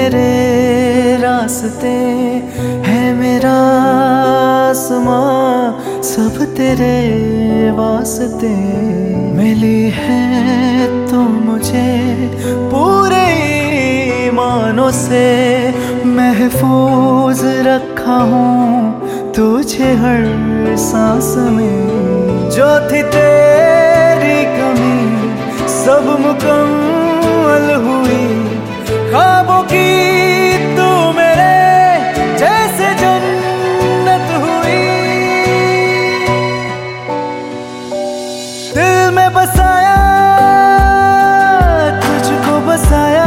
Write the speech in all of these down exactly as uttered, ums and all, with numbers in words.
मेरे रास्ते है मेरा आसमां सब तेरे वास्ते। मिली है तो मुझे पूरे ईमानों से महफूज रखा हूँ तुझे हर सांस में। जो थी तेरी कमी सब मुकम्मल हुई, ख्वाबों की तू मेरे जैसे जन्नत हुई। दिल में बसाया तुझको बसाया,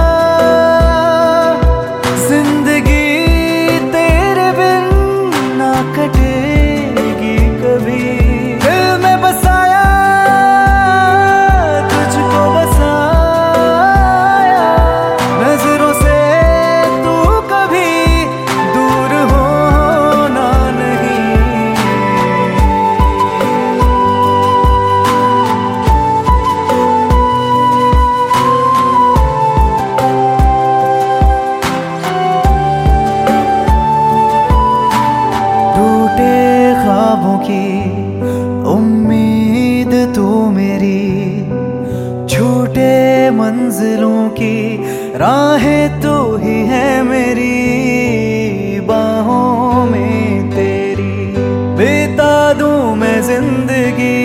जिंदगी तेरे बिन ना कटेगी कभी। दिल में बसाया तुझको बसाया, नजरों से तू कभी दूर होना नहीं। टूटे ख्वाबों की उम्मीद तू मेरी, छूटे मंजिलों की राहें तू ही है मेरी। बाहों में तेरी बिता दूं मैं जिंदगी,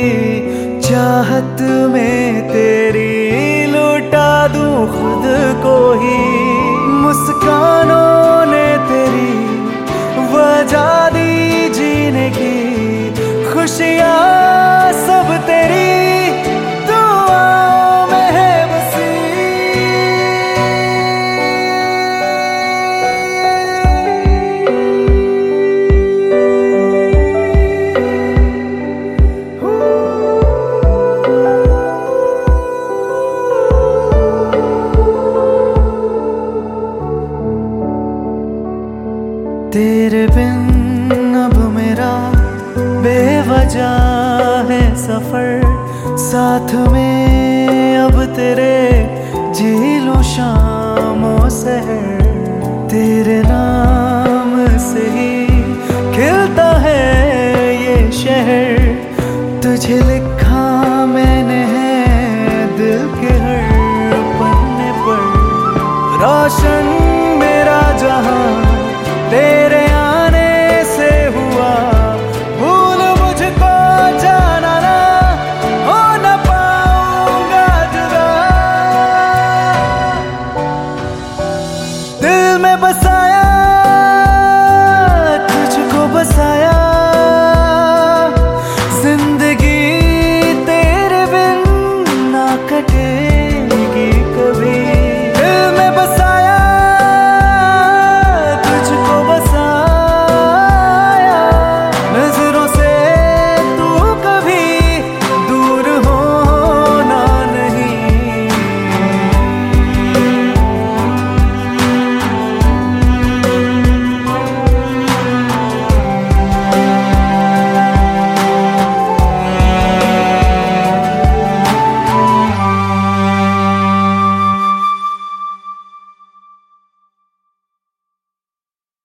चाहत में तेरी लुटा दूं खुद को ही। मुस्कानों ने तेरी वजह दी जीने की, खुशियाँ सब तेरी दुआओं में है बसी। तेरे बिन अब मेरा बेवजह है सफर, साथ में अब तेरे जी लूं शामों सहर। तेरे नाम से ही खिलता है ये शहर, तुझे लिखा मैंने है दिल के हर पन्ने पर। रोशन मेरा जहां तेरे आने से हुआ, भूल मुझको जाना ना हो न पाऊंगा जुदा। दिल में बसा